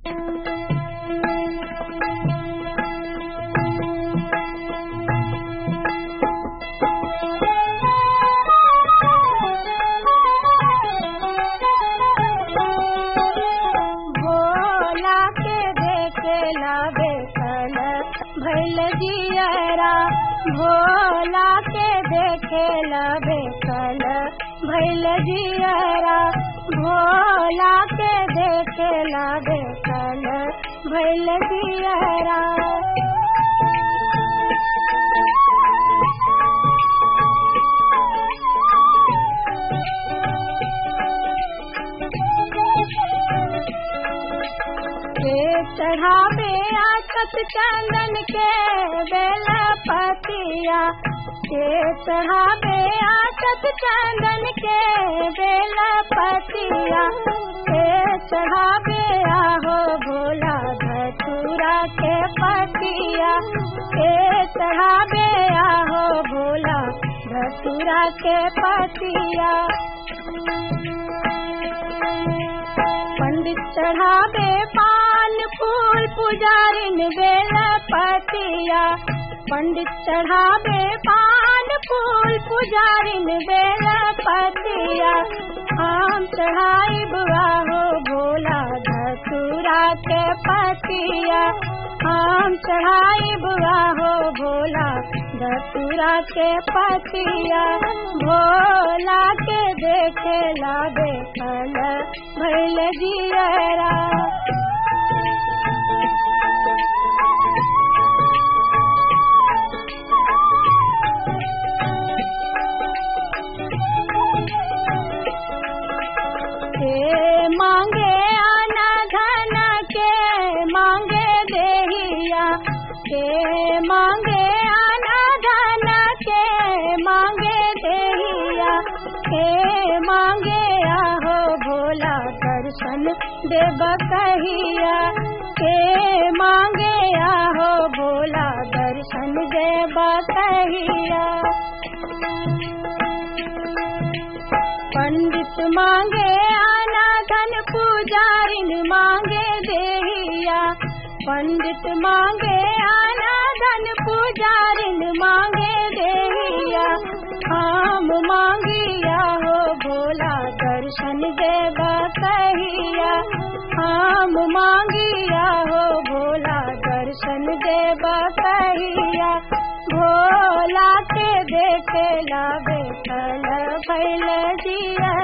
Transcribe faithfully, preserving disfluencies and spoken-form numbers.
भोला के देखेला बेकल भइल जियरा, भोला के देखेला बेकल भइल जियरा, भोला के देखेला बेकल भइल जियरा। के चढ़ावे आकत चंदन के बेल पतिया, के चढ़ावे आकत चंदन के बेल पतिया, के चढ़ावे आहो भोला धतूरा के पतिया, के चढ़ावे आहो भोला धतूरा के पतिया। पंडित चढ़ावे पान फूल पुजारिन बेल पतिया, पंडित चढ़ावे पान फूल पुजारिन बेल पतिया, हम चढ़ाई बुआ हो भोला धतूरा के पतिया, हम चढ़ाई बुआ हो भोला धतूरा के पतिया। भोला के देखेला बेकल भइल जियरा, के मांगे आना धन के मांगे देहिया, के मांगे आना धन के मांगे देहिया, के मांगे आहो भोला दर्शन देव कहिया, के मांगे आहो भोला दर्शन देव कहिया। पंडित मांगे आना धन पुजारिन मांगे देहिया, पंडित मांगे आना धन पुजारिन मांगे देहिया, हम मांगिया हो भोला दर्शन देव कहिया, हम मांगिया हो भोला दर्शन देव कहिया। भोला के देखेला बेकल भइल जियरा।